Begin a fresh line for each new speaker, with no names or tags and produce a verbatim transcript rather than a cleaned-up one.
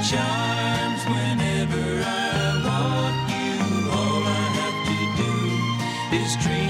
charms whenever I want you. All I have to do is dream.